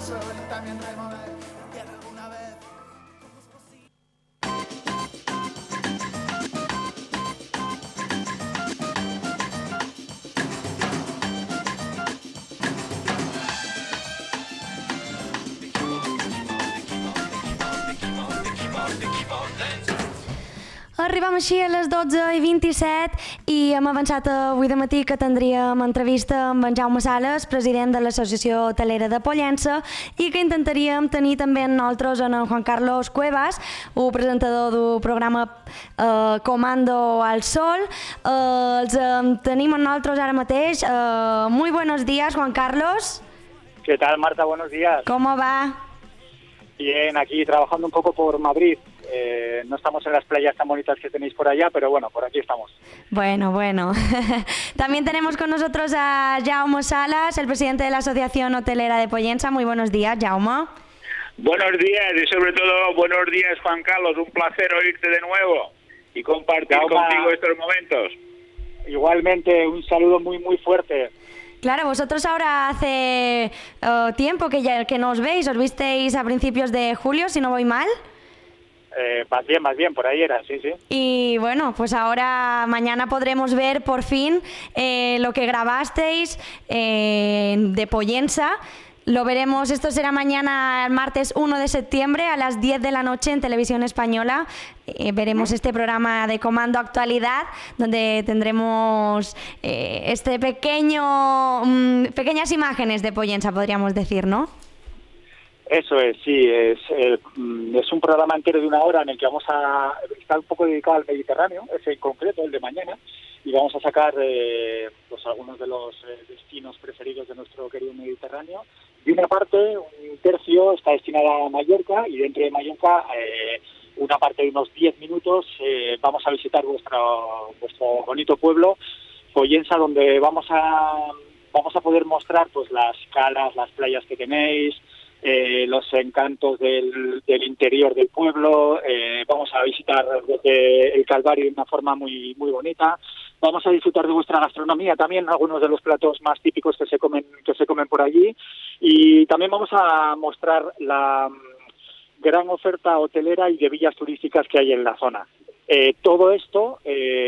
sol y también remover tierra alguna vez. Arribam així a les 12:27 i hem avançat avui de matí que tindríem entrevista amb en Jaume Sales, president de l'Associació Hotelera de Pollença, i que intentaríem tenir també amb nosaltres en Juan Carlos Cuevas, el presentador del programa Comando al Sol. Els tenim amb nosaltres ara mateix. Muy buenos días, Juan Carlos. ¿Qué tal, Marta? Buenos días. ¿Cómo va? Bien, aquí trabajando un poco por Madrid. No estamos en las playas tan bonitas que tenéis por allá, pero bueno, por aquí estamos. Bueno. También tenemos con nosotros a Jaume Sales, el presidente de la Asociación Hotelera de Pollença. Muy buenos días, Jaume. Buenos días y sobre todo buenos días, Juan Carlos. Un placer oírte de nuevo y compartir contigo estos momentos. Igualmente, un saludo muy, muy fuerte. Claro, vosotros ahora hace tiempo que no os veis. ¿Os visteis a principios de julio, si no voy mal? Más bien, por ahí era, sí. Y bueno, pues ahora mañana podremos ver por fin lo que grabasteis de Pollença. Lo veremos, esto será mañana, el martes 1 de septiembre a las 10 de la noche en Televisión Española. Veremos este programa de Comando Actualidad, donde tendremos pequeñas imágenes de Pollença, podríamos decir, ¿no? Eso es, sí, es un programa entero de 1 hora en el que vamos a estar un poco dedicado al Mediterráneo, ese en concreto, el de mañana, y vamos a sacar pues algunos de los destinos preferidos de nuestro querido Mediterráneo. De una parte, un tercio está destinado a Mallorca, y dentro de Mallorca, una parte de unos 10 minutos, vamos a visitar vuestro bonito pueblo, Pollença, donde vamos a poder mostrar pues las calas, las playas que tenéis, los encantos del interior del pueblo. Vamos a visitar desde el Calvario de una forma muy muy bonita. Vamos a disfrutar de vuestra gastronomía también, algunos de los platos más típicos que se comen por allí, y también vamos a mostrar la gran oferta hotelera y de villas turísticas que hay en la zona. Todo esto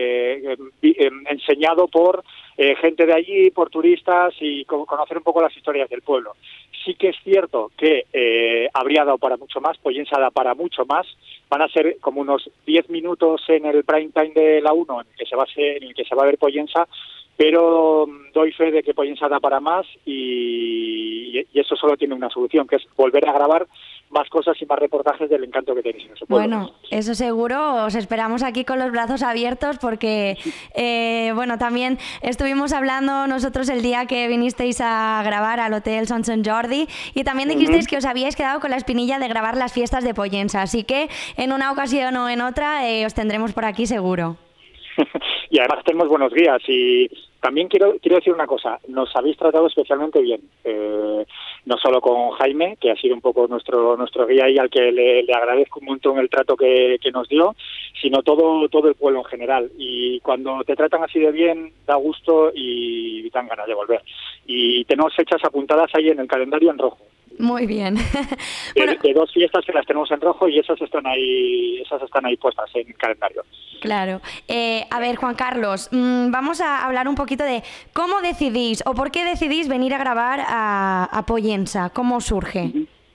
enseñado por gente de allí, por turistas, y conocer un poco las historias del pueblo. Sí que es cierto que habría dado para mucho más, Pollença da para mucho más. Van a ser como unos 10 minutos en el prime time de la 1 en el que se va a ver Pollença, pero doy fe de que Pollença da para más, y eso solo tiene una solución, que es volver a grabar más cosas y más reportajes del encanto que tenéis en ese pueblo. Bueno, eso seguro, os esperamos aquí con los brazos abiertos porque, también estuvimos hablando nosotros el día que vinisteis a grabar al Hotel Son Sant Jordi, y también dijisteis que os habíais quedado con la espinilla de grabar las fiestas de Pollença, así que en una ocasión o en otra os tendremos por aquí seguro. Y además tenemos buenos guías, y también quiero decir una cosa: nos habéis tratado especialmente bien, no solo con Jaime, que ha sido un poco nuestro guía y al que le agradezco un montón el trato que nos dio, sino todo el pueblo en general. Y cuando te tratan así de bien, da gusto y dan ganas de volver. Y tenemos fechas apuntadas ahí en el calendario en rojo. Muy bien. De 2 fiestas que las tenemos en rojo, y esas están ahí puestas en el calendario. Claro. A ver, Juan Carlos, vamos a hablar un poquito de cómo decidís o por qué decidís venir a grabar a Pollença. ¿Cómo surge?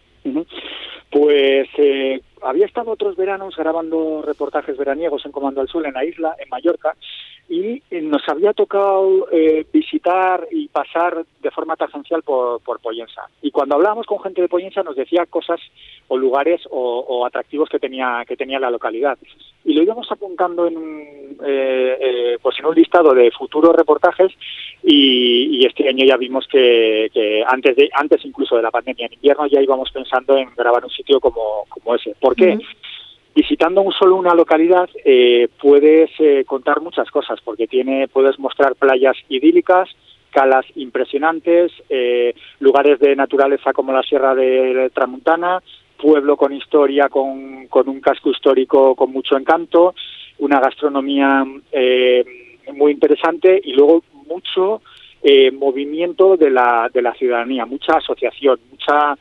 Pues había estado otros veranos grabando reportajes veraniegos en Comando al Sol en la isla, en Mallorca, y nos había tocado visitar y pasar de forma tangencial por Pollença. Y cuando hablábamos con gente de Pollença nos decía cosas o lugares o atractivos que tenía la localidad. Y lo íbamos apuntando en un listado de futuros reportajes, y este año ya vimos que antes incluso de la pandemia, en invierno, ya íbamos pensando en grabar un sitio como ese. ¿Por qué? Visitando solo una localidad puedes contar muchas cosas, porque puedes mostrar playas idílicas, calas impresionantes, lugares de naturaleza como la Sierra de Tramuntana, pueblo con historia, con un casco histórico con mucho encanto, una gastronomía muy interesante, y luego mucho movimiento de la ciudadanía, mucha asociación, mucho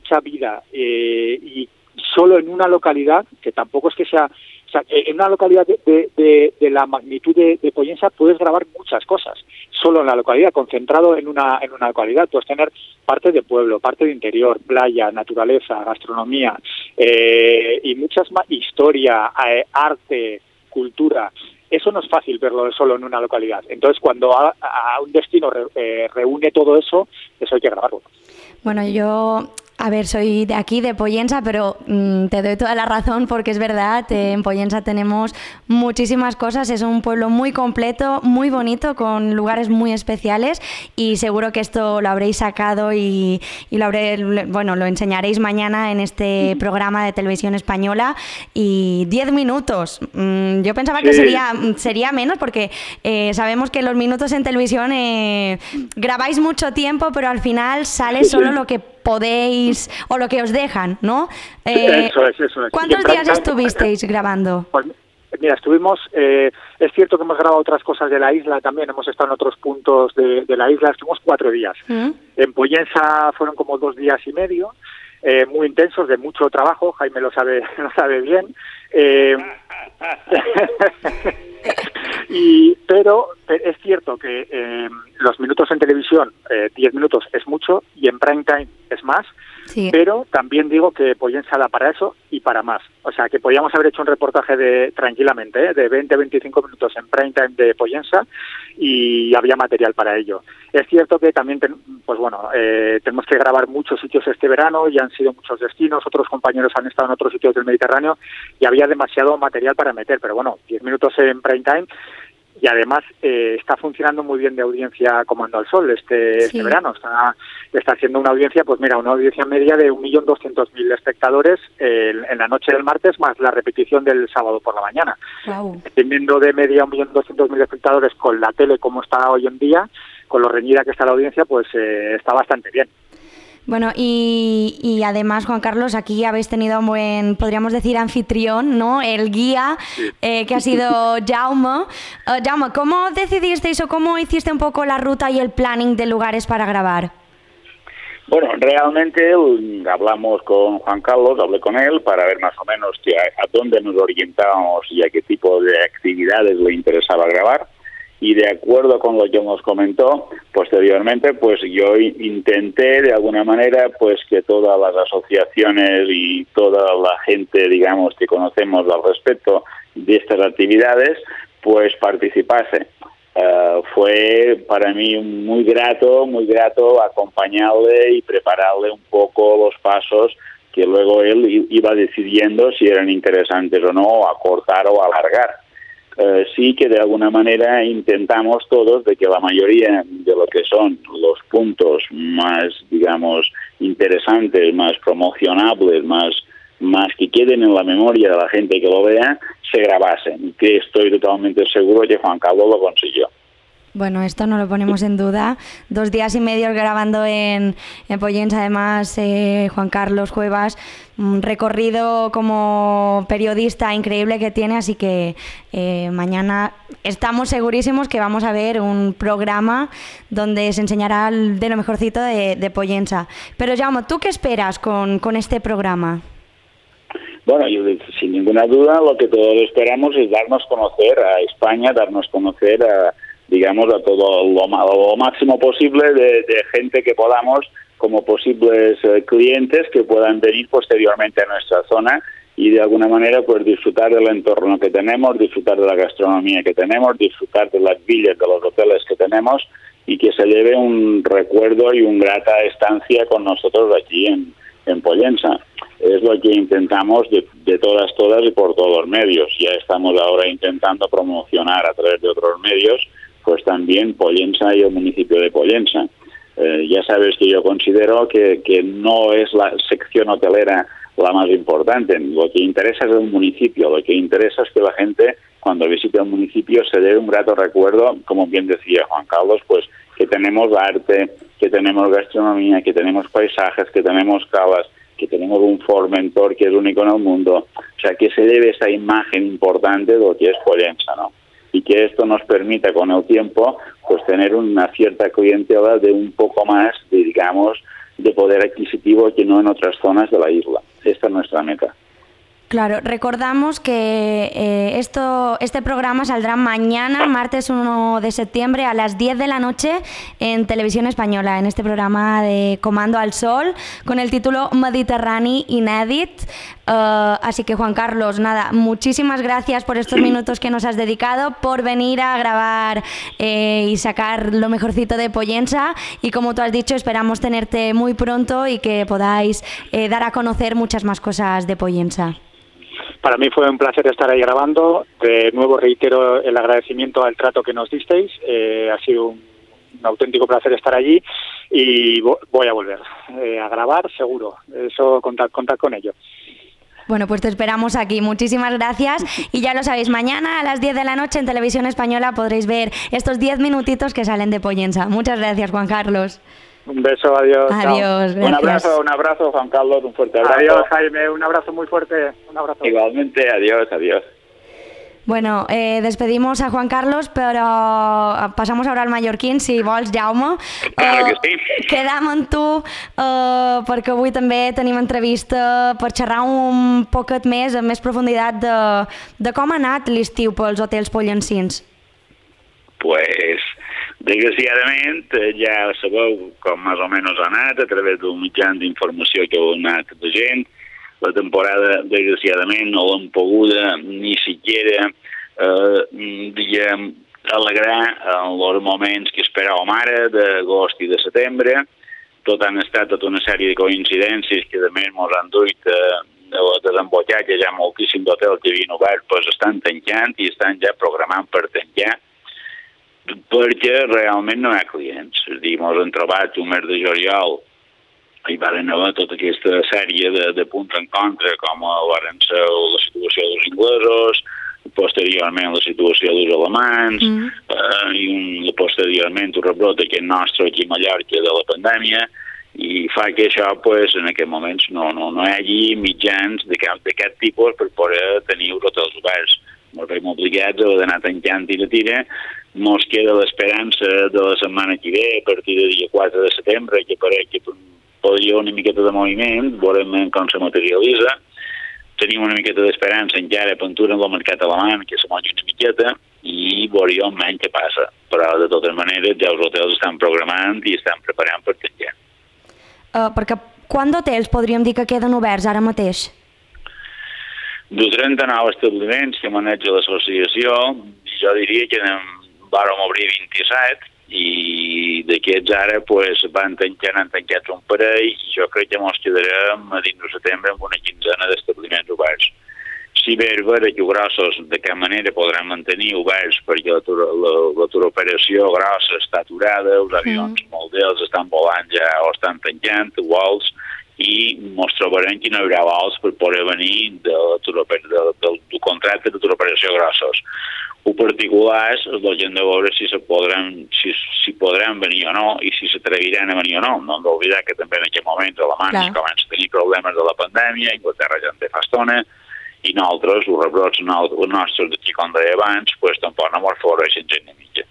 mucha vida y solo en una localidad, que tampoco es que sea... O sea, en una localidad de la magnitud de Pollensa puedes grabar muchas cosas. Solo en la localidad, concentrado en una localidad, puedes tener parte de pueblo, parte de interior, playa, naturaleza, gastronomía y muchas más, historia, arte, cultura. Eso no es fácil verlo solo en una localidad. Entonces, cuando a un destino reúne todo eso hay que grabarlo. Bueno, yo... A ver, soy de aquí, de Pollensa, pero te doy toda la razón porque es verdad, en Pollensa tenemos muchísimas cosas, es un pueblo muy completo, muy bonito, con lugares muy especiales y seguro que esto lo habréis sacado y lo enseñaréis mañana en este programa de televisión española. Y 10 minutos, yo pensaba que sería menos porque sabemos que los minutos en televisión grabáis mucho tiempo, pero al final sale solo lo que podéis o lo que os dejan, ¿no? Eso es. ¿Cuántos días estuvisteis grabando? Pues mira, estuvimos, es cierto que hemos grabado otras cosas de la isla también, hemos estado en otros puntos de la isla, estuvimos 4 días. En Pollensa fueron como 2 días y medio, muy intensos, de mucho trabajo, Jaime lo sabe bien. Pero es cierto que los minutos en televisión, 10 minutos es mucho y en prime time es más, sí. Pero también digo que Pollensa da para eso y para más. O sea, que podíamos haber hecho un reportaje tranquilamente, de 20-25 minutos en prime time de Pollensa y había material para ello. Es cierto que también, tenemos que grabar muchos sitios este verano y han sido muchos destinos, otros compañeros han estado en otros sitios del Mediterráneo y había demasiado material para meter, pero bueno, 10 minutos en prime time. Y además está funcionando muy bien de audiencia Comando al Sol este verano. Está haciendo una audiencia, una audiencia media de 1.200.000 espectadores en la noche del martes, más la repetición del sábado por la mañana. Wow. Viendo de media 1.200.000 espectadores con la tele como está hoy en día, con lo reñida que está la audiencia, pues está bastante bien. Bueno, y además, Juan Carlos, aquí habéis tenido un buen, podríamos decir, anfitrión, ¿no? El guía, que ha sido Jaume. Jaume, ¿cómo decidisteis o cómo hiciste un poco la ruta y el planning de lugares para grabar? Bueno, realmente hablamos con Juan Carlos, hablé con él para ver más o menos a dónde nos orientábamos y a qué tipo de actividades le interesaba grabar. Y de acuerdo con lo que nos comentó posteriormente, pues yo intenté de alguna manera pues que todas las asociaciones y toda la gente, digamos, que conocemos al respecto de estas actividades, pues participase. Fue para mí muy grato acompañarle y prepararle un poco los pasos que luego él iba decidiendo si eran interesantes o no, acortar o alargar. Sí que de alguna manera intentamos todos de que la mayoría de lo que son los puntos más, digamos, interesantes, más promocionables, más que queden en la memoria de la gente que lo vea, se grabasen. Que estoy totalmente seguro que Juan Carlos lo consiguió. Bueno, esto no lo ponemos en duda. 2 días y medio grabando en Pollensa, además, Juan Carlos Cuevas, un recorrido como periodista increíble que tiene, así que mañana estamos segurísimos que vamos a ver un programa donde se enseñará de lo mejorcito de Pollensa. Pero Jaume, ¿tú qué esperas con este programa? Bueno, sin ninguna duda lo que todos esperamos es darnos a conocer a España, darnos a conocer a todo lo máximo posible de gente que podamos, como posibles clientes que puedan venir posteriormente a nuestra zona y de alguna manera pues disfrutar del entorno que tenemos, disfrutar de la gastronomía que tenemos, disfrutar de las villas, de los hoteles que tenemos y que se lleve un recuerdo y una grata estancia con nosotros aquí en Pollensa. Es lo que intentamos de todas y por todos los medios. Ya estamos ahora intentando promocionar a través de otros medios pues también Pollensa y el municipio de Pollensa. Ya sabes que yo considero que no es la sección hotelera la más importante. Lo que interesa es el municipio, lo que interesa es que la gente cuando visite el municipio se dé un grato recuerdo, como bien decía Juan Carlos, pues que tenemos arte, que tenemos gastronomía, que tenemos paisajes, que tenemos calas, que tenemos un Formentor que es único en el mundo. O sea, que se debe esa imagen importante de lo que es Pollensa, ¿no? Y que esto nos permita con el tiempo pues tener una cierta clientela de un poco más, digamos, de poder adquisitivo que no en otras zonas de la isla. Esta es nuestra meta. Claro, recordamos que este programa saldrá mañana, martes 1 de septiembre a las 10 de la noche en Televisión Española, en este programa de Comando al Sol, con el título Mediterrani Inédit. Así que, Juan Carlos, nada, muchísimas gracias por estos minutos que nos has dedicado, por venir a grabar y sacar lo mejorcito de Pollensa, y como tú has dicho, esperamos tenerte muy pronto y que podáis dar a conocer muchas más cosas de Pollensa. Para mí fue un placer estar ahí grabando. De nuevo reitero el agradecimiento al trato que nos disteis. Ha sido un auténtico placer estar allí y voy a volver a grabar, seguro. Eso, contad con ello. Bueno, pues te esperamos aquí. Muchísimas gracias. Y ya lo sabéis, mañana a las 10 de la noche en Televisión Española podréis ver estos 10 minutitos que salen de Pollensa. Muchas gracias, Juan Carlos. Un beso, adiós. Adiós, gracias. Un abrazo, Juan Carlos, un fuerte abrazo. Adiós, Jaime, un abrazo muy fuerte. Un abrazo. Igualmente, adiós. Bueno, despedimos a Juan Carlos, però passamos ara al mallorquín, si vols, Jaume. Claro que sí. Quedam amb tu perquè avui també tenim entrevista per xerrar un poquet més, amb més profunditat, de com ha anat l'estiu pels hotels pollencins. Pues, desgraciadament, ja sabeu com més o menys ha anat a través d'un mitjà d'informació que heu anat de gent. La temporada, desgraciadament, no l'hem poguda ni siquiera alegrar en els moments que esperàvem ara, d'agost i de setembre. Tot han estat tota una sèrie de coincidències que, a més, ens han duit a desembocar que hi ha moltíssims hotels que havien obert, doncs estan tancant i estan ja programant per tancar, perquè realment no hi ha clients. És a dir, ens hem trobat un mes de juliol, hi van haver tota aquesta sèrie de punts en contra, com van ser la situació dels inglesos, posteriorment la situació dels alemans, i posteriorment un rebrot aquest nostre aquí a Mallorca de la pandèmia, i fa que això, pues, en aquests moments, no hi hagi mitjans d'aquest tipus per poder tenir els hotels oberts. Ens veiem obligats a d'anar tancant tira. Ens queda l'esperança de la setmana que ve, a partir del dia 4 de setembre, que pareix que podria una miqueta de moviment, veurem com se materialitza. Tenim una miqueta d'esperança encara pintura en el mercat alemany, que se mogi una miqueta, i veuríem menys què passa. Però, de totes maneres, ja els hotels estan programant i estan preparant per tancar. Perquè quant d'hotels podríem dir que queden oberts ara mateix? De 39 establiments que maneja l'associació, jo diria que vàrem obrir 27, i d'aquests ara van tancant, han tancat un parell, i jo crec que ens quedarem a dins de setembre amb una quinzena d'establiments oberts. Si bé és vera que grossos de cap manera podran mantenir oberts perquè la turoperació grossa està aturada, els avions molt d'ells estan volant ja o estan tancant, vols, i ens trobarem que no hi haurà vols per poder venir del contracte de turoperació grossos. O particulars, la gent de veure si podran venir o no i si s'atreviran a venir o no. No hem d'oblidar que també en aquest moment Alemanya comença a tenir problemes de la pandèmia, Inglaterra ja en té fa estona, i nosaltres, els rebrots nostres d'aquí, com deia abans, tampoc no ens favoreixen gent ni mitja.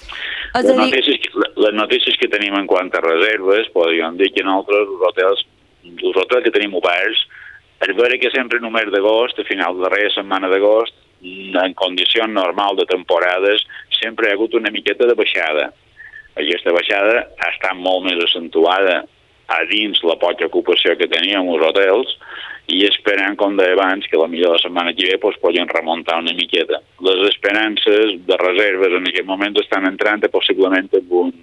Les notícies que tenim en quant a reserves, podríem dir que nosaltres, els hotels que tenim oberts, és vera que sempre en un mes d'agost, a final de la darrera setmana d'agost, en condicions normals de temporades, sempre hi ha hagut una miqueta de baixada. Aquesta baixada ha estat molt més accentuada a dins la poca ocupació que teníem als hotels i esperant, com deia abans, que potser la setmana que ve poden remuntar una miqueta. Les esperances de reserves en aquest moment estan entrant possiblement amb un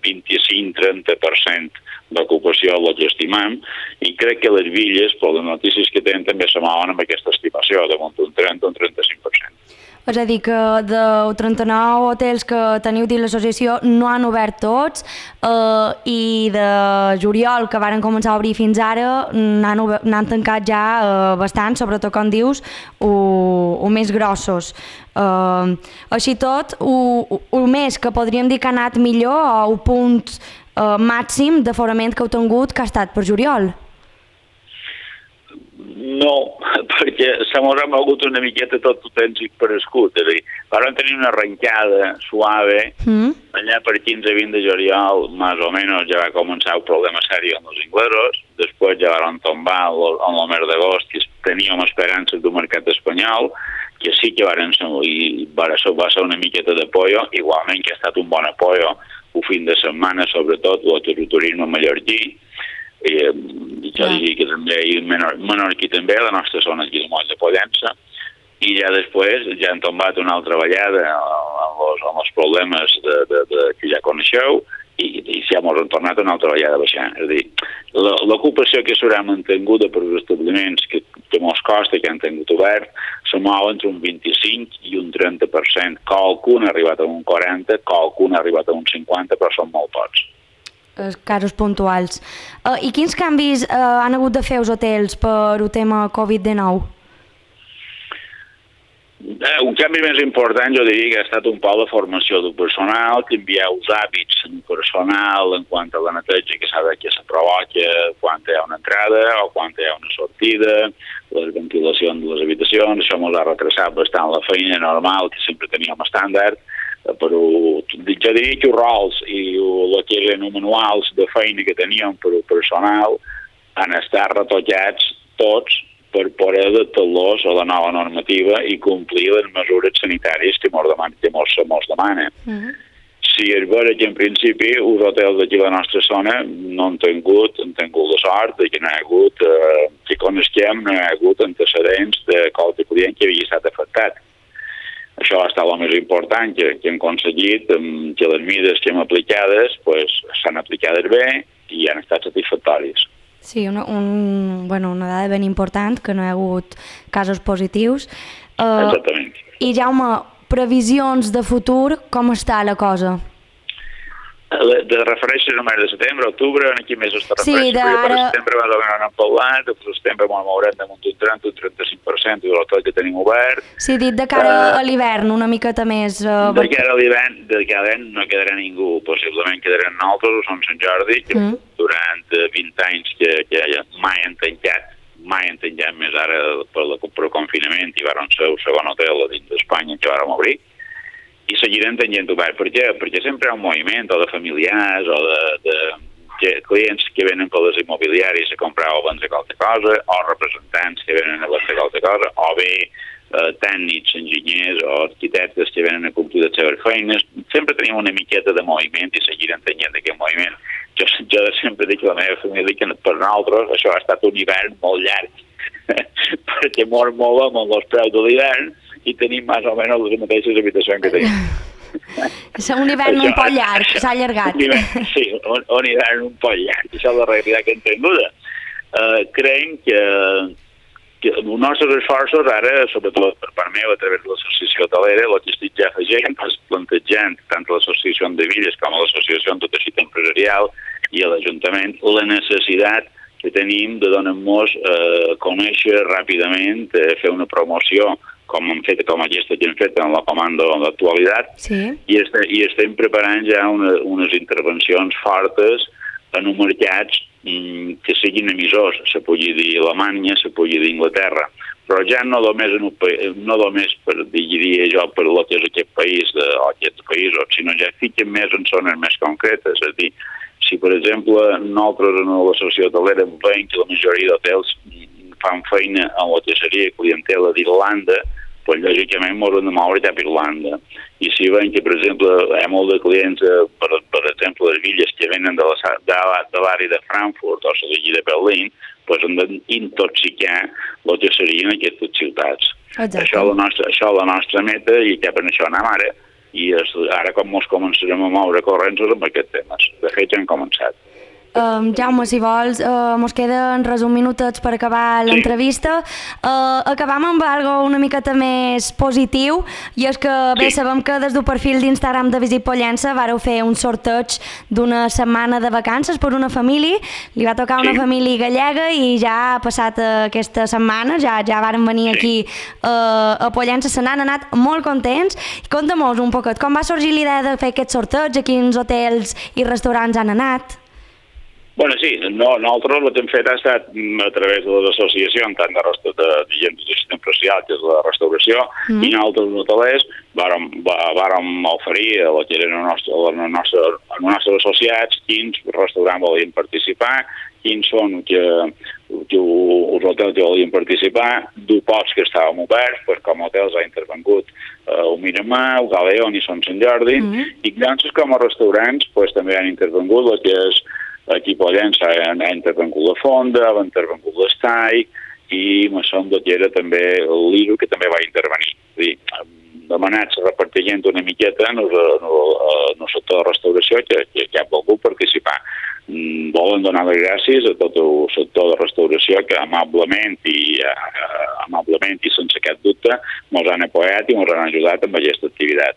25-30% d'ocupació, el que estimam, i crec que les villes, per les notícies que tenen, també se mouen amb aquesta estimació, de un 30 o un 35%. És a dir, que de 39 hotels que teniu dins l'associació no han obert tots, i de juliol, que varen començar a obrir fins ara, n'han tancat ja bastant, sobretot, com dius, o més grossos. Així tot, el mes que podríem dir que ha anat millor, o el punt màxim d'aforament que heu tingut, que ha estat per juliol? No, perquè se mos ha mogut una miqueta tot el temps imperescut. És a dir, vam tenir una arrencada suave, allà per 15-20 de juliol, més o menys, ja va començar el problema sèrio amb els inglesos, després ja van tombar en el mes d'agost, que teníem esperances d'un mercat espanyol, que sí que va ser una miqueta de pollo, igualment que ha estat un bon apoyo el fin de setmana, sobretot el turisme mallorquí, i jo diria que també hi ha Menorquí també, la nostra zona aquí de Moll de Pollença, i ja després ja han tombat una altra vegada amb els problemes que ja coneixeu, i ja ens han tornat una altra vegada a baixar. És a dir, l'ocupació que s'haurà mantinguda per els establiments que ens costa que han tingut obert se mou entre un 25 i un 30%. Qualcun ha arribat a un 40%, qualcun ha arribat a un 50%, però són molt pocs. Casos puntuals. I quins canvis han hagut de fer els hotels per el tema Covid-19? Un canvi més important jo diria que ha estat un poc la formació del personal, canviar els hàbits del personal en quant a la neteja que s'ha de que se provoca quan hi ha una entrada o quan hi ha una sortida, les ventilacions de les habitacions, això ens ha retrasat bastant la feina normal que sempre teníem estàndard, però jo diria que els rols i el que eren els manuals de feina que teníem per al personal han estat retocats tots per poder adaptar-los a la nova normativa i complir les mesures sanitàries que mos demana. Si és vera que en principi els hotels d'aquí a la nostra zona no han tingut la sort que no hi ha hagut, que coneixem, no hi ha hagut antecedents de qualsevol client que havia estat afectat. Això ha estat el més important, que hem aconseguit que les mides que hem aplicades s'han aplicades bé i han estat satisfactòries. Sí, una dada ben important, que no hi ha hagut casos positius. Exactament. I Jaume, previsions de futur, com està la cosa? De referències al mes de setembre, octubre, en quin mes està referència? Sí, d'ara... Per setembre més o menys no hem parlat, per setembre ens mourem damunt un 30-35% de l'hotel que tenim obert. Sí, dit de cara a l'hivern, una miqueta més... De cara a l'hivern no quedarà ningú, possiblement quedaran nosaltres, som Sant Jordi, que durant 20 anys que mai han tancat més ara per confinament i van ser el segon hotel dins d'Espanya que vam obrir. I seguirem tenint obert. Per què? Perquè sempre hi ha un moviment o de familiars o de clients que venen per les immobiliàries a comprar o vendre qualsevol cosa, o representants que venen a vendre qualsevol cosa, o bé tècnics, enginyers o arquitectes que venen a complir les seves feines. Sempre tenim una miqueta de moviment i seguirem tenint aquest moviment. Jo sempre dic a la meva família que per nosaltres això ha estat un hivern molt llarg, perquè mos movem amb els preus de l'hivern i tenim més o menys les mateixes habitacions que tenim. És un hivern un poc llarg, s'ha allargat. Sí, un hivern un poc llarg. Això és la realitat que hem tinguda. Creiem que els nostres esforços ara, sobretot per part meva, a través de l'associació hotelera, el que estic ja afegint, plantejant tant a l'associació de Villes com a l'associació de teixit empresarial i a l'Ajuntament, la necessitat que tenim de donar-nos a conèixer ràpidament, fer una promoció com aquesta que hem fet en la comanda de l'actualitat, i estem preparant ja unes intervencions fortes en uns mercats que siguin emissors, se pugui dir Alemanya, se pugui dir Inglaterra, però ja no només per diria jo per el que és aquest país o aquests països, sinó ja fiquen més en zones més concretes. És a dir, si per exemple nosaltres en l'associació hotelera veiem que la majoria d'hotels fan feina en la que seria clientela d'Irlanda, doncs lògicament ens hem de moure cap a Irlanda. I si veiem que, per exemple, hi ha molt de clients, per exemple, les villes que venen de l'àrea de Frankfurt o de Berlín, doncs hem d'intoxicar el que serien aquestes ciutats. Això és la nostra meta i cap a això anem ara. I ara com ens començarem a moure corrents amb aquests temes. De fet, ja hem començat. Jaume, si vols, mos queden res un minutets per acabar l'entrevista. Acabam amb algo una miqueta més positiu, i és que bé, sabem que des del perfil d'Instagram de Visit Pollença vareu fer un sorteig d'una setmana de vacances per una família. Li va tocar una família gallega i ja ha passat aquesta setmana, ja varen venir aquí a Pollença, se n'han anat molt contents. Conta-mos un poquet, com va sorgir l'idea de fer aquest sorteig, a quins hotels i restaurants han anat? Bueno, sí, nosaltres el que hem fet ha estat a través de les associacions, tant de gent d'assistència social, que és la restauració, i nosaltres hotelers vàrem oferir a la que eren els nostres associats quins restaurants volien participar, quins són els hotels que volien participar, pocs que estàvem oberts, pues, com a hotels ha intervengut el Miramar, el Galeón i Sant Jordi, i llavors com a restaurants pues, també han intervengut el que és aquí a Pollença ha intervengut la Fonda, ha intervengut l'Estai i me sembla que era també l'Iro que també va intervenir. És a dir, demanats repartint una miqueta en el sector de restauració que ha volgut participar. Volen donar les gràcies a tot el sector de restauració que amablement i sense cap dubte ens han apoyat i ens han ajudat amb aquesta activitat.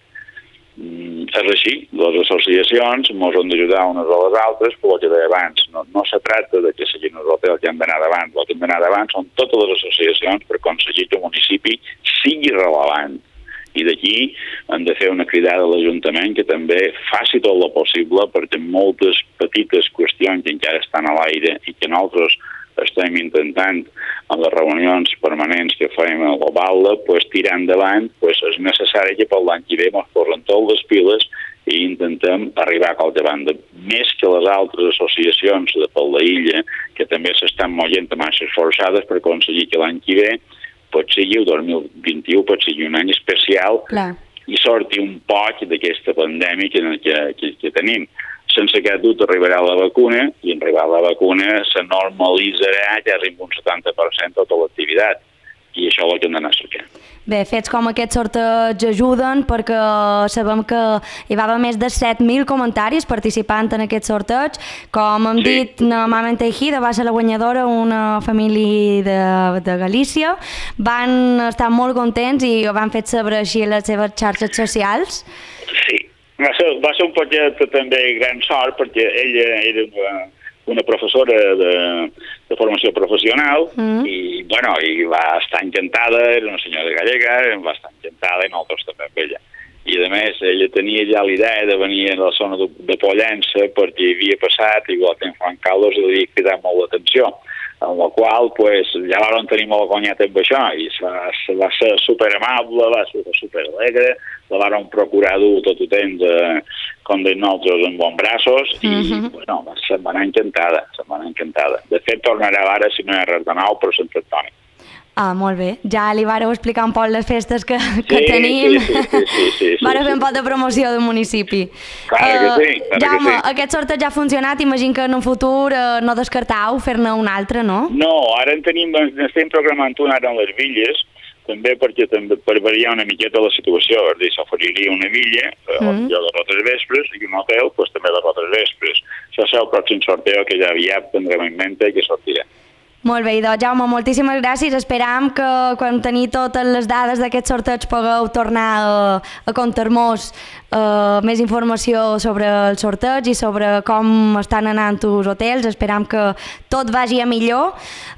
És així, les associacions ens han d'ajudar unes a les altres, però el que deia abans, no se tracta de que siguin els hotels que han d'anar davant, el que han d'anar davant són totes les associacions per aconseguir que el municipi sigui relevant. I d'aquí hem de fer una cridada a l'Ajuntament que també faci tot el possible perquè moltes petites qüestions que encara estan a l'aire i que nosaltres estem intentant en les reunions permanents que fem a l'Ovalda tirar endavant, és necessari que per l'any que ve ens posen tot les piles i intentem arribar a qualque banda. Més que les altres associacions de per l'illa, que també s'estan movent a marxes forçades per aconseguir que l'any que ve pot sigui el 2021, pot sigui un any especial i sortir un poc d'aquesta pandèmia que tenim. Sense aquest dubte arribarà la vacuna i en arribar la vacuna se normalitzarà quasi un 70% tota l'activitat i això és el que hem d'anar cercant. Bé, fets com aquests sorteig ajuden perquè sabem que hi va haver més de 7.000 comentaris participant en aquest sorteig. Com hem dit, la Mama Tejida va ser la guanyadora, una família de Galícia. Van estar molt contents i ho van fer saber així a les seves xarxes socials. Sí, va ser un poquet també gran sort perquè ella era una professora de formació professional i va estar encantada, era una senyora gallega, va estar encantada i nosaltres també amb ella. I a més, ella tenia ja la idea de venir a la zona de Pollença perquè hi havia passat, igual que en Juan Carlos, i li havia cridat molt l'atenció. En la qual ja vam tenir molt guanyat amb això i va ser superamable, va ser superalegre, la vam procurar dur tot el temps com de nosaltres en bons braços i se'n va anar encantada. De fet, tornarà ara, si no hi ha res de nou, per Sant Antoni. Ah, molt bé. Ja li vareu explicar un poc les festes que tenim. Sí. Vareu fer un poc de promoció del municipi. Clar que sí. Jaume, aquest sorteig ja ha funcionat, imagino que en un futur no descartau fer-ne un altre, no? No, ara estem programant un ara en les Villes, també perquè per variar una miqueta la situació, és a dir, s'oferiria una villa, jo de rotes vespres, i un hotel, també de rotes vespres. Això serà el pròxim sorteo que ja aviat prendrem en mente i que sortirà. Molt bé, doncs Jaume, moltíssimes gràcies. Esperam que quan teniu totes les dades d'aquest sorteig pugueu tornar a contar-nos més informació sobre el sorteig i sobre com estan anant els hotels. Esperam que tot vagi a millor.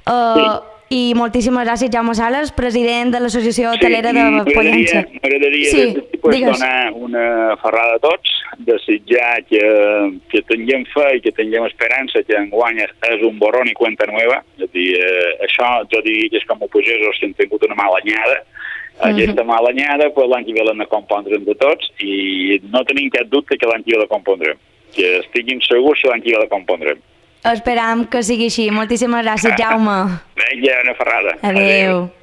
I moltíssimes gràcies, Jaume Sales, president de l'Associació Hotelera de Pollença. M'agradaria donar una ferrada a tots, desitjar que tinguem fe i que tinguem esperança que enguany és un borrón i cuenta nueva. És a dir, això jo diria que és com a pagesos que han tingut una mala anyada. Aquesta mala anyada l'any que ve l'hem de compondre entre tots i no tenim cap dubte que l'any que ve la compondrem. Que estiguin segurs que l'any que ve la compondrem. Esperam que sigui així. Moltíssimes gràcies, Jaume. Vinga, una ferrada. Adéu.